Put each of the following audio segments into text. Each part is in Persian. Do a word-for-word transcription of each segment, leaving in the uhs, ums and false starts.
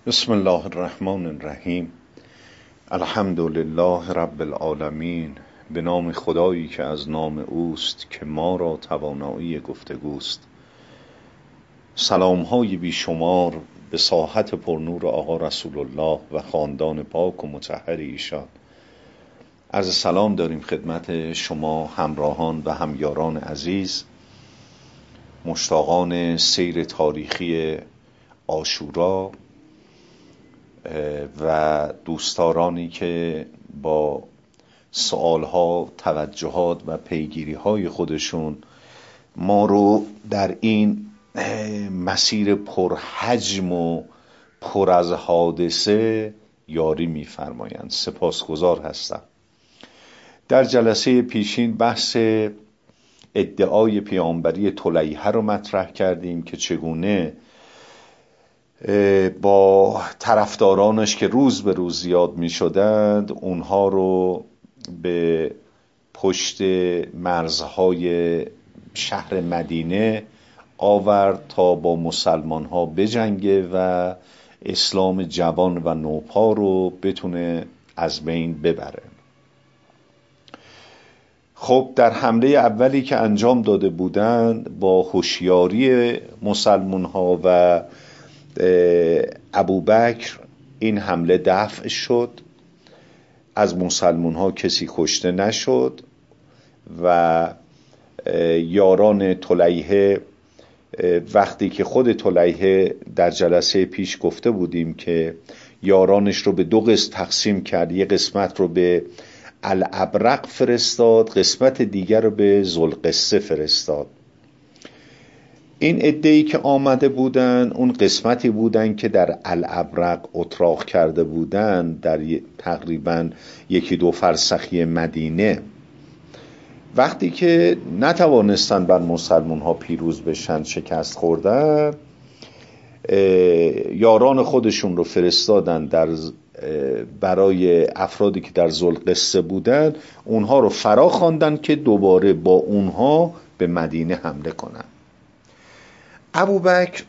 بسم الله الرحمن الرحیم. الحمد لله رب العالمین. به نام خدایی که از نام اوست که ما را توانایی گفتگوست. سلام‌های بیشمار به ساحت پرنور آقا رسول الله و خاندان پاک و مطهر ایشان. عرض سلام داریم خدمت شما همراهان و همیاران عزیز، مشتاقان سیر تاریخی عاشورا و دوستدارانی که با سوالها، توجهات و پیگیری‌های خودشون ما رو در این مسیر پرحجم و پر از حادثه یاری می‌فرمایند. سپاسگزار هستم. در جلسه پیشین بحث ادعای پیامبری طلیحه رو مطرح کردیم که چگونه با طرفدارانش که روز به روز زیاد می شدند اونها رو به پشت مرزهای شهر مدینه آورد تا با مسلمان ها بجنگه و اسلام جوان و نوپا رو بتونه از بین ببره. خب در حمله اولی که انجام داده بودند با هوشیاری مسلمان ها و ابوبکر این حمله دفع شد، از مسلمان ها کسی کشته نشد و یاران طلیحه، وقتی که خود طلیحه در جلسه پیش گفته بودیم که یارانش رو به دو قسمت تقسیم کرد، یک قسمت رو به الابرق فرستاد، قسمت دیگر رو به ذوالقصه فرستاد. این عده‌ای که آمده بودن اون قسمتی بودن که در الابرق اتراق کرده بودن، در تقریبا یکی دو فرسخی مدینه. وقتی که نتوانستن بر مسلمان ها پیروز بشن، شکست خوردن، یاران خودشون رو فرستادن در برای افرادی که در ذوالقصه بودن، اونها رو فرا خواندن که دوباره با اونها به مدینه حمله کنن. ابوبکر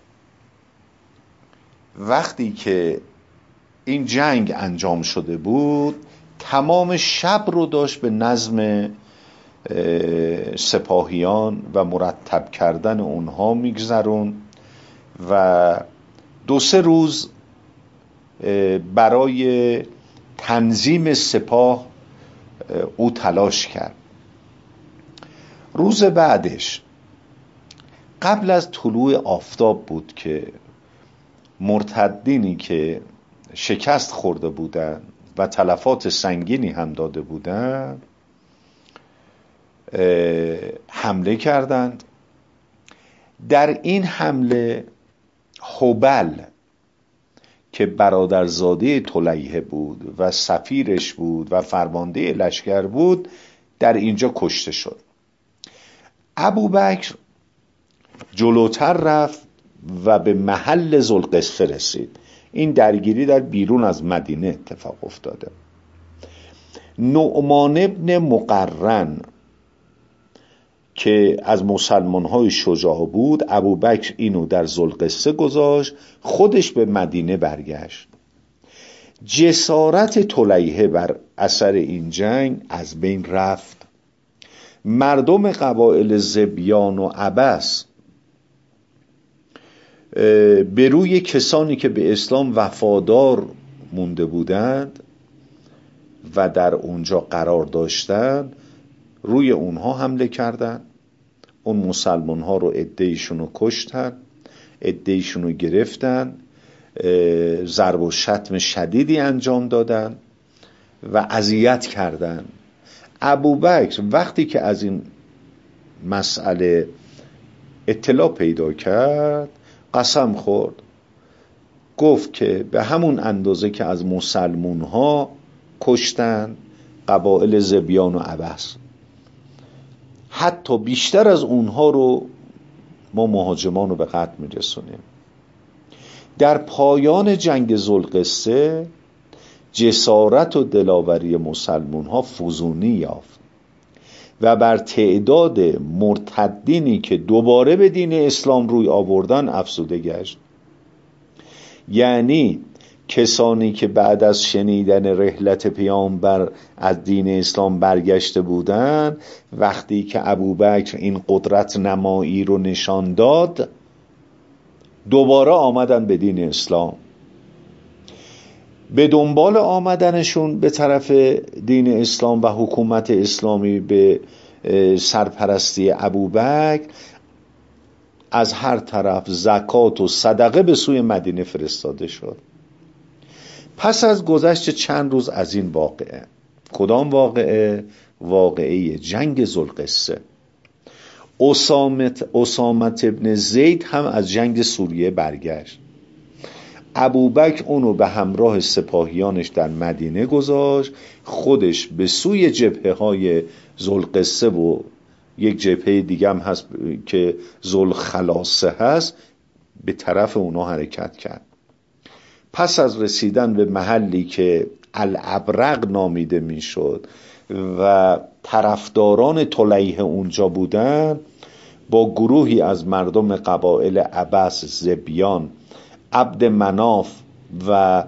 وقتی که این جنگ انجام شده بود تمام شب رو داشت به نظم سپاهیان و مرتب کردن اونها میگذرون و دو سه روز برای تنظیم سپاه او تلاش کرد. روز بعدش قبل از طلوع آفتاب بود که مرتدینی که شکست خورده بودند و تلفات سنگینی هم داده بودند حمله کردند. در این حمله هبل که برادرزاده طلیحه بود و سفیرش بود و فرمانده لشکر بود در اینجا کشته شد. ابوبکر جلوتر رفت و به محل ذوالقصه رسید. این درگیری در بیرون از مدینه اتفاق افتاده. نعمان ابن مقرن که از مسلمان‌های شجاع بود، ابوبکر اینو در ذوالقصه گذاشت، خودش به مدینه برگشت. جسارت طلیحه بر اثر این جنگ از بین رفت. مردم قبایل ذبیان و عبس به روی کسانی که به اسلام وفادار مونده بودند و در اونجا قرار داشتند روی اونها حمله کردند. اون مسلمان ها رو عده‌ایشون رو کشتن، عده‌ایشون رو گرفتن، ضرب و شتم شدیدی انجام دادن و اذیت کردند. ابوبکر وقتی که از این مسئله اطلاع پیدا کرد قسم خورد، گفت که به همون اندازه که از مسلمون ها کشتن قبایل ذبیان و عبس، حتی بیشتر از اونها رو ما مهاجمان رو به قتل میرسونیم. در پایان جنگ ذوالقصه جسارت و دلاوری مسلمون ها فزونی یافت و بر تعداد مرتدینی که دوباره به دین اسلام روی آوردن افزوده گشت. یعنی کسانی که بعد از شنیدن رحلت پیامبر از دین اسلام برگشته بودند، وقتی که ابوبکر این قدرت نمایی رو نشان داد، دوباره آمدن به دین اسلام. به دنبال آمدنشون به طرف دین اسلام و حکومت اسلامی به سرپرستی ابوبکر، از هر طرف زکات و صدقه به سوی مدینه فرستاده شد. پس از گذشت چند روز از این واقعه، کدام واقعه؟ واقعه جنگ ذوالقصه. اسامت اسامت ابن زید هم از جنگ سوریه برگشت. ابوبکر اونو به همراه سپاهیانش در مدینه گذاشت، خودش به سوی جبهه های ذوالقصه و یک جبهه دیگه هم هست که ذوالخلاصه هست، به طرف اونا حرکت کرد. پس از رسیدن به محلی که الابرق نامیده میشد و طرفداران طلیحه اونجا بودن، با گروهی از مردم قبایل عبس، زبیان، عبد مناف و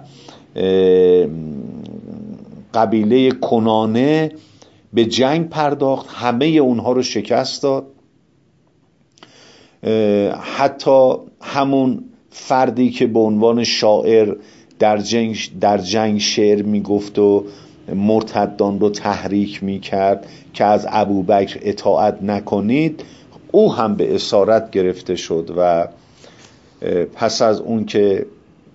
قبیله کنانه به جنگ پرداخت. همه اونها رو شکست داد. حتی همون فردی که به عنوان شاعر در جنگ در جنگ شعر میگفت و مرتدان رو تحریک میکرد که از ابوبکر اطاعت نکنید، او هم به اسارت گرفته شد و پس از اون که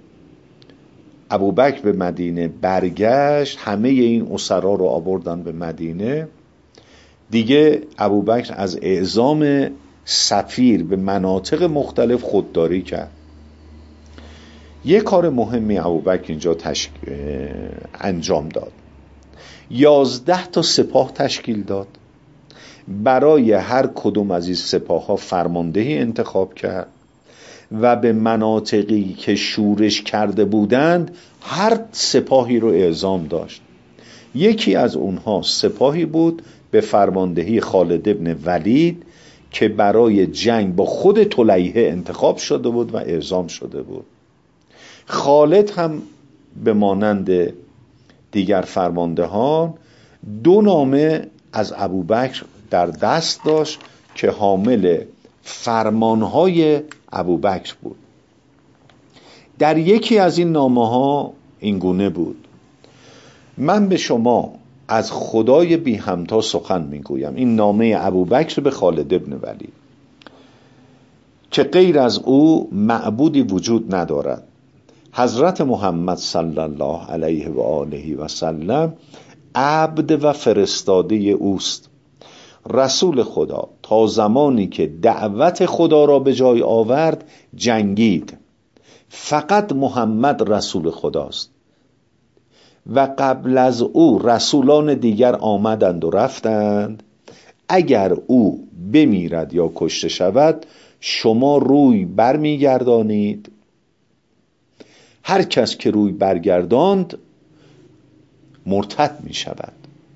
ابوبکر به مدینه برگشت، همه این اسرا رو آوردن به مدینه. دیگه ابوبکر از اعزام سفیر به مناطق مختلف خودداری کرد. یک کار مهمی ابوبکر اینجا تشک... انجام داد. یازده تا سپاه تشکیل داد. برای هر کدوم از این سپاه ها فرماندهی انتخاب کرد و به مناطقی که شورش کرده بودند هر سپاهی رو اعزام داشت. یکی از اونها سپاهی بود به فرماندهی خالد ابن ولید که برای جنگ با خود طلیحه انتخاب شده بود و اعزام شده بود. خالد هم به مانند دیگر فرماندهان دو نامه از ابوبکر در دست داشت که حامل فرمانهای ابوبکر بود. در یکی از این نامه ها این گونه بود: من به شما از خدای بی همتا سخن میگویم. این نامه ابوبکر به خالد ابن ولید، که غیر از او معبودی وجود ندارد. حضرت محمد صلی الله علیه و آله و سلم عبد و فرستاده اوست. رسول خدا تا زمانی که دعوت خدا را به جای آورد جنگید. فقط محمد رسول خداست و قبل از او رسولان دیگر آمدند و رفتند. اگر او بمیرد یا کشته شود شما روی برمیگردانید. هر کس که روی برگرداند مرتد می شود.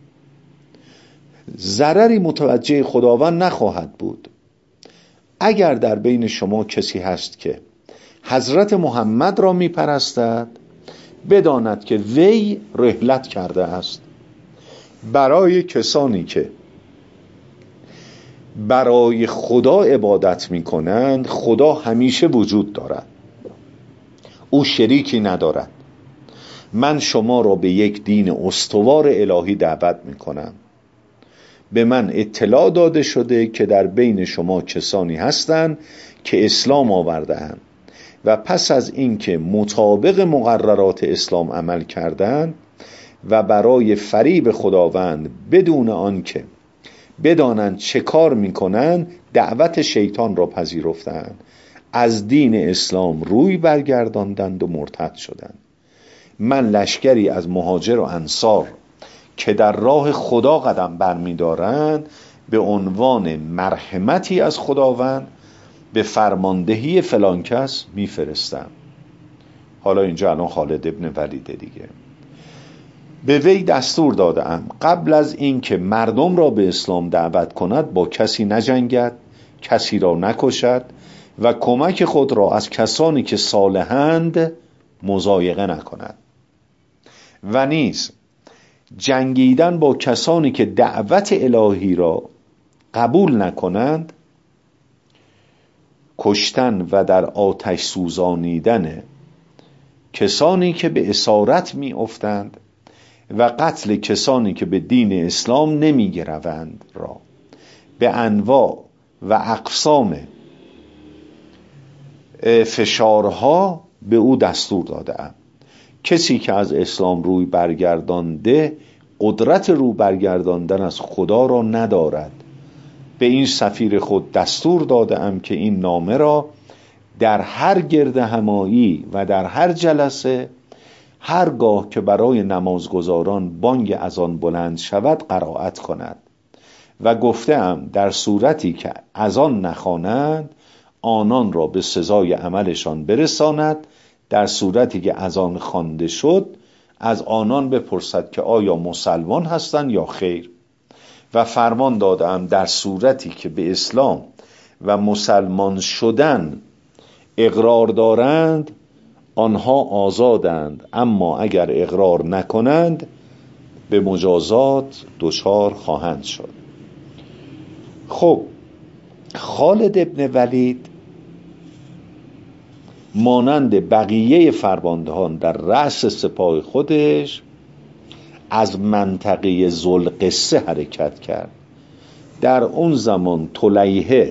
ضرری متوجه خداوند نخواهد بود. اگر در بین شما کسی هست که حضرت محمد را می پرستد، بداند که وی رحلت کرده است. برای کسانی که برای خدا عبادت می کنند، خدا همیشه وجود دارد، او شریکی ندارد. من شما را به یک دین استوار الهی دعوت می کنم. به من اطلاع داده شده که در بین شما کسانی هستند که اسلام آورده‌اند و پس از اینکه مطابق مقررات اسلام عمل کردند و برای فریب خداوند بدون آنکه بدانند چه کار میکنند دعوت شیطان را پذیرفتند، از دین اسلام روی برگرداندند و مرتد شدند. من لشکری از مهاجر و انصار که در راه خدا قدم برمی‌دارند به عنوان مرحمتی از خداوند به فرماندهی فلان کس میفرستم. حالا اینجا الان خالد ابن ولیده دیگه. به وی دستور دادم قبل از این که مردم را به اسلام دعوت کند با کسی نجنگد، کسی را نکشد و کمک خود را از کسانی که صالحند مضایقه نکند و نیز جنگیدن با کسانی که دعوت الهی را قبول نکنند، کشتن و در آتش سوزانیدن کسانی که به اسارت می افتند و قتل کسانی که به دین اسلام نمی گروند را به انواع و اقسام فشارها به او دستور داده‌ام. کسی که از اسلام روی برگردانده قدرت رو برگرداندن از خدا را ندارد. به این سفیر خود دستور داده‌ام که این نامه را در هر گرد همایی و در هر جلسه، هرگاه که برای نمازگزاران بانگ اذان بلند شود قرائت کند و گفته‌ام در صورتی که اذان نخوانند آنان را به سزای عملشان برساند، در صورتی که اذان خوانده شد از آنان بپرسد که آیا مسلمان هستند یا خیر، و فرمان دادم در صورتی که به اسلام و مسلمان شدن اقرار دارند آنها آزادند، اما اگر اقرار نکنند به مجازات دچار خواهند شد. خب خالد ابن ولید مانند بقیه فرماندهان در رأس سپاه خودش از منطقه ذوالقصه حرکت کرد. در اون زمان طلیحه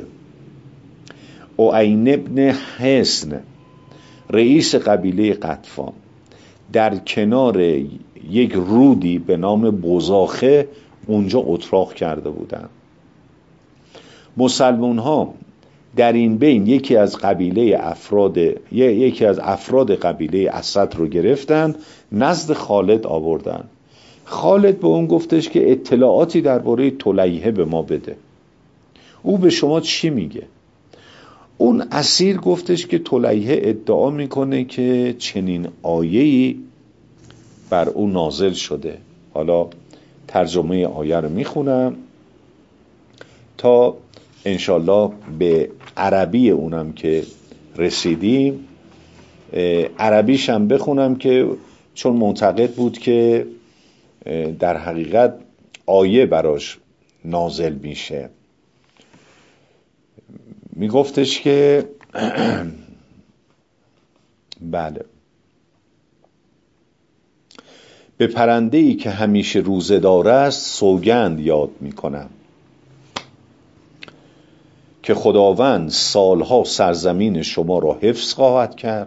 اعین ابن حصن رئیس قبیله قطفان در کنار یک رودی به نام بزاخه اونجا اتراق کرده بودند. مسلمان ها در این بین یکی از قبیله افراد یکی از افراد قبیله اسد رو گرفتن، نزد خالد آوردن. خالد به اون گفتش که اطلاعاتی درباره طلیحه به ما بده، او به شما چی میگه؟ اون اسیر گفتش که طلیحه ادعا میکنه که چنین آیه‌ای بر او نازل شده. حالا ترجمه آیه رو میخونم تا انشالله به عربی اونم که رسیدیم عربیش هم بخونم، که چون معتقد بود که در حقیقت آیه براش نازل میشه. میگفتش که بله، به پرنده‌ای که همیشه روزه دار است سوگند یاد میکنم که خداوند سالها سرزمین شما را حفظ خواهد کرد،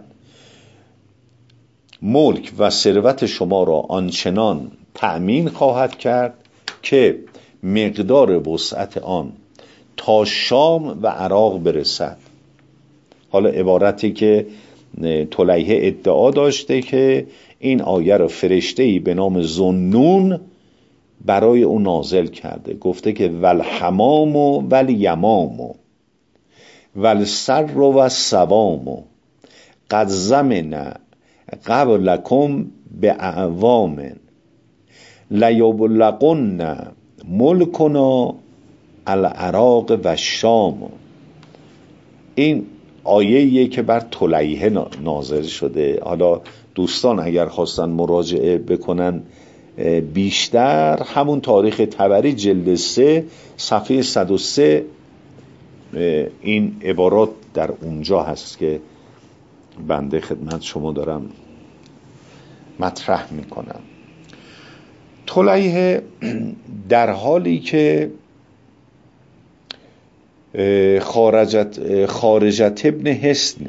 ملک و ثروت شما را آنچنان تأمین خواهد کرد که مقدار وسعت آن تا شام و عراق برسد. حالا عبارتی که طلیحه ادعا داشته که این آیه را فرشته‌ای به نام ذوالنون برای او نازل کرده، گفته که والحمام و والیمام والسر و السوام قد زمن قبلکم باعوام لیبلغن ملکنا العراق و الشام. این آیه‌ایه که بر طلیحه نازل شده. حالا دوستان اگر خواستن مراجعه بکنن بیشتر، همون تاریخ طبری جلد سه صفحه صد و سه این عبارات در اونجا هست که بنده خدمت شما دارم مطرح میکنم. طلیحه در حالی که خارجت, خارجت ابن حصن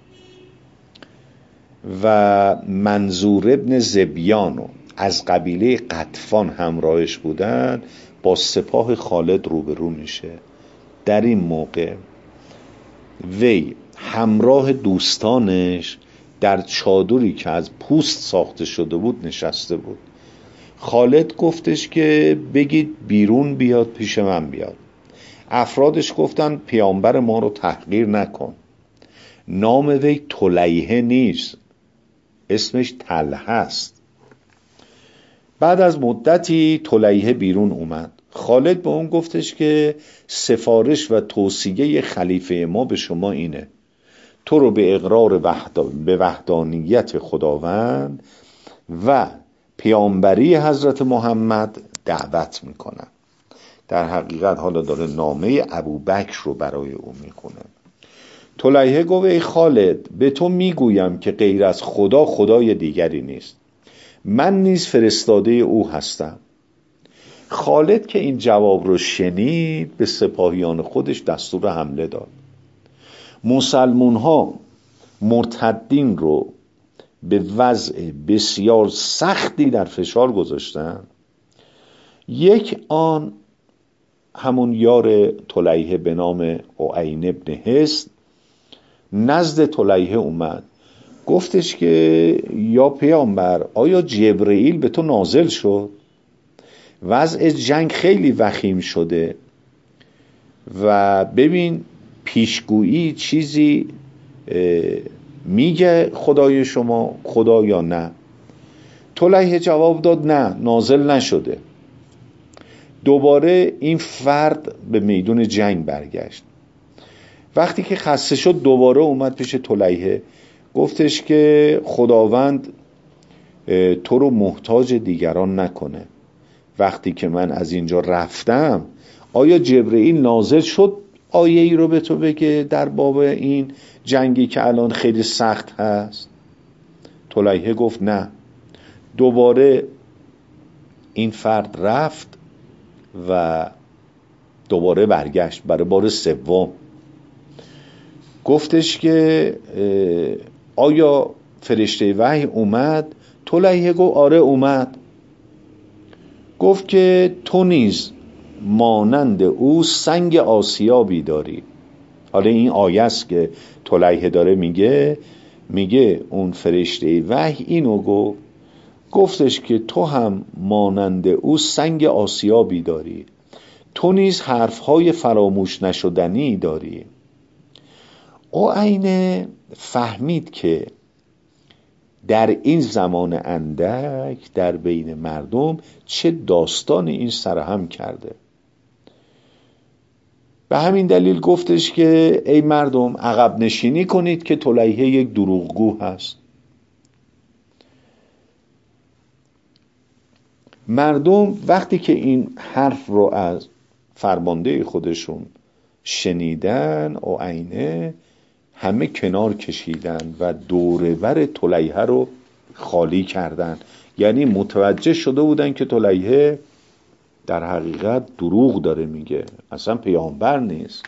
و منظور ابن زبیان از قبیله قطفان همراهش بودن، با سپاه خالد روبرو میشه. در این موقع وی همراه دوستانش در چادری که از پوست ساخته شده بود نشسته بود. خالد گفتش که بگید بیرون بیاد پیش من بیاد. افرادش گفتن پیامبر ما رو تحقیر نکن، نام وی طلیحه نیست، اسمش طلحه است. بعد از مدتی طلیحه بیرون اومد. خالد به اون گفتش که سفارش و توصیه خلیفه ما به شما اینه، تو رو به اقرار وحد... به وحدانیت خداوند و پیامبری حضرت محمد دعوت میکنم. در حقیقت حالا داره نامه ابوبکر رو برای او میخونه. طلیحه گفت ای خالد، به تو میگویم که غیر از خدا خدای دیگری نیست، من نیز فرستاده او هستم. خالد که این جواب رو شنید به سپاهیان خودش دستور حمله داد. مسلمون ها مرتدین رو به وضع بسیار سختی در فشار گذاشتن. یک آن همون یار طلیحه به نام اعین ابن حصن نزد طلیحه اومد، گفتش که یا پیامبر، آیا جبرئیل به تو نازل شد؟ وضع جنگ خیلی وخیم شده و ببین پیشگویی چیزی میگه خدای شما خدا یا نه؟ طلیحه جواب داد نه، نازل نشده. دوباره این فرد به میدون جنگ برگشت. وقتی که خسته شد دوباره اومد پیش طلیحه، گفتش که خداوند تو رو محتاج دیگران نکنه. وقتی که من از اینجا رفتم آیا جبرئیل نازل شد آیه ای رو به تو بگه در باب این جنگی که الان خیلی سخت هست؟ طلیحه گفت نه. دوباره این فرد رفت و دوباره برگشت برای بار سوم. گفتش که آیا فرشته وحی اومد؟ طلیحه گفت آره اومد. گفت که تو نیز مانند او سنگ آسیابی داری. حالا این آیه است که طلیحه داره میگه، میگه اون فرشته وحی اینو گفت، گفتش که تو هم مانند او سنگ آسیابی داری، تو نیز حرفهای فراموش نشدنی داری. اعین فهمید که در این زمان اندک در بین مردم چه داستان این سرهم کرده. به همین دلیل گفتش که ای مردم عقب نشینی کنید که طلیحه یک دروغگو هست. مردم وقتی که این حرف رو از فرمانده خودشون شنیدن، اعینه همه کنار کشیدن و دورور طلیحه رو خالی کردن. یعنی متوجه شده بودن که طلیحه در حقیقت دروغ داره میگه، اصلا پیامبر نیست.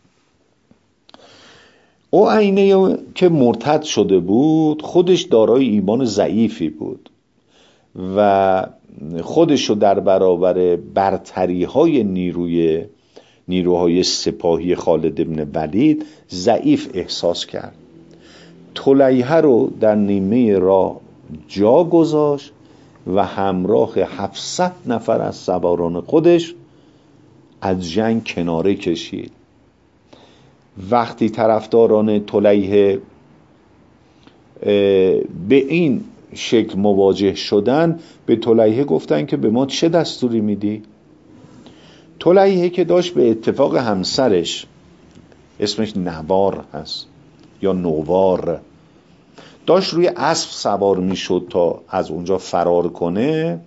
اعینه که مرتد شده بود خودش دارای ایمان ضعیفی بود و خودشو در برابر برتری های نیروی نیروهای سپاهی خالد بن ولید ضعیف احساس کرد. طلیحه رو در نیمه راه جا گذاشت و همراه هفتصد نفر از سواران خودش از جنگ کناره کشید. وقتی طرفداران طلیحه به این شکل مواجه شدن، به طلیحه گفتن که به ما چه دستوری میدی؟ طلیحه که داشت به اتفاق همسرش، اسمش نوار هست یا نوار، داشت روی اسب سوار میشد تا از اونجا فرار کنه،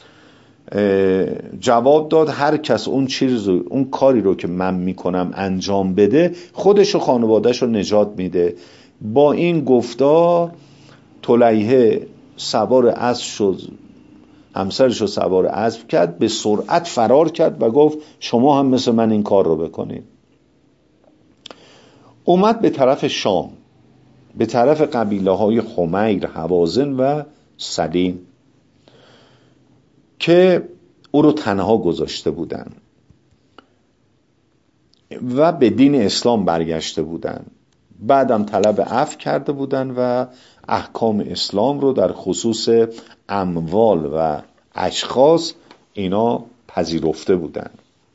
جواب داد هر کس اون چیز اون کاری رو که من میکنم انجام بده خودش و خانوادهش رو نجات میده. با این گفتار طلیحه سوار اسب شد، همسرش رو سوار اسب کرد، به سرعت فرار کرد و گفت شما هم مثل من این کار رو بکنید. اومد به طرف شام، به طرف قبیله های خمیر، هوازن و سلیم که او رو تنها گذاشته بودن و به دین اسلام برگشته بودن. بعدم طلب عفو کرده بودن و احکام اسلام رو در خصوص اموال و اشخاص اینا پذیرفته بودن.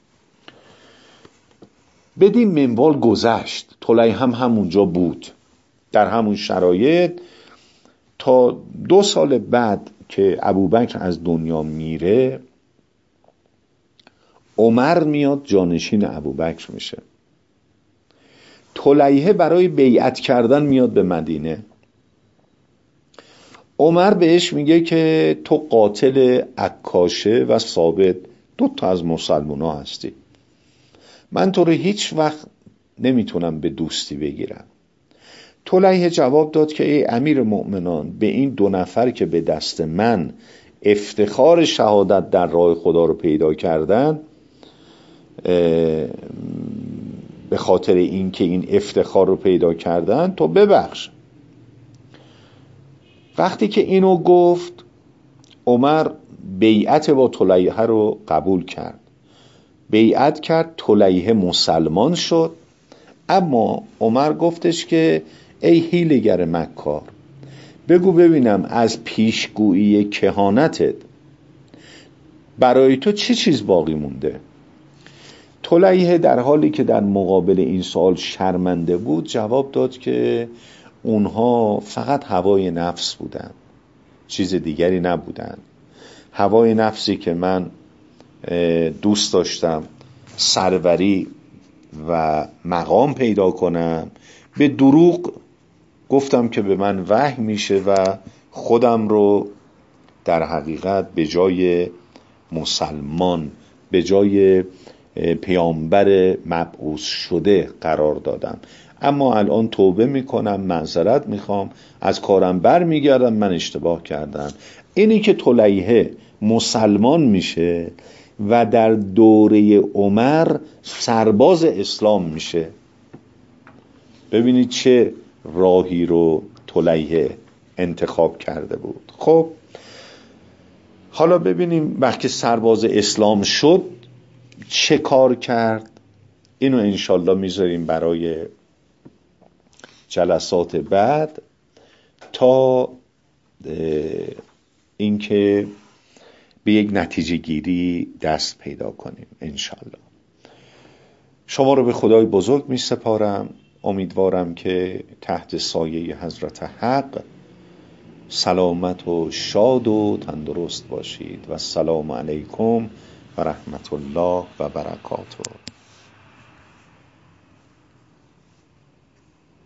بدین منوال گذشت. طلیحه هم همونجا بود در همون شرایط تا دو سال بعد که ابوبکر از دنیا میره، عمر میاد جانشین ابوبکر میشه. طلیحه برای بیعت کردن میاد به مدینه. عمر بهش میگه که تو قاتل عکاشه و ثابت دو تا از مسلمان ها هستی، من تو رو هیچ وقت نمیتونم به دوستی بگیرم. طلیحه جواب داد که ای امیر مؤمنان، به این دو نفر که به دست من افتخار شهادت در راه خدا رو پیدا کردن، به خاطر این که این افتخار رو پیدا کردن تو ببخش. وقتی که اینو گفت، عمر بیعت با طلیحه رو قبول کرد، بیعت کرد، طلیحه مسلمان شد. اما عمر گفتش که ای حیله‌گر مکار، بگو ببینم از پیشگویی کهانتت برای تو چه چیز باقی مونده؟ طلیحه در حالی که در مقابل این سوال شرمنده بود جواب داد که اونها فقط هوای نفس بودن، چیز دیگری نبودن. هوای نفسی که من دوست داشتم سروری و مقام پیدا کنم، به دروغ گفتم که به من وحی میشه و خودم رو در حقیقت به جای مسلمان، به جای پیامبر مبعوث شده قرار دادم. اما الان توبه میکنم، معذرت میخوام، از کارم بر میگردم، من اشتباه کردم. اینی که طلیحه مسلمان میشه و در دوره عمر سرباز اسلام میشه. ببینید چه راهی رو طلیحه انتخاب کرده بود. خب حالا ببینیم وقتی سرباز اسلام شد چه کار کرد. اینو انشالله میذاریم برای جلسات بعد تا اینکه به یک نتیجه گیری دست پیدا کنیم انشالله. شما رو به خدای بزرگ می سپارم. امیدوارم که تحت سایه حضرت حق سلامت و شاد و تندرست باشید و السلام علیکم و رحمت الله و برکاته.